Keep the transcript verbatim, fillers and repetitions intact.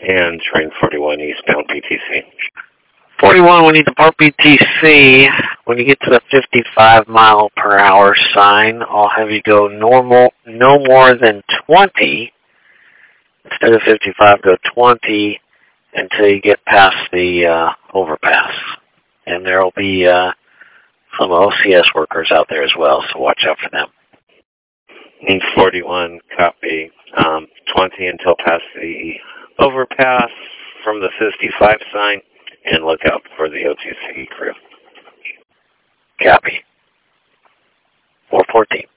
And train forty-one eastbound P T C. forty-one, we need to park P T C. When you get to the fifty-five mile per hour sign, I'll have you go normal, no more than twenty. Instead of fifty-five, go twenty until you get past the uh, overpass. And there will be uh, some O C S workers out there as well, so watch out for them. And forty-one, copy. Um, twenty until past the overpass from the fifty-five sign, and look out for the O T C crew. Copy. four fourteen.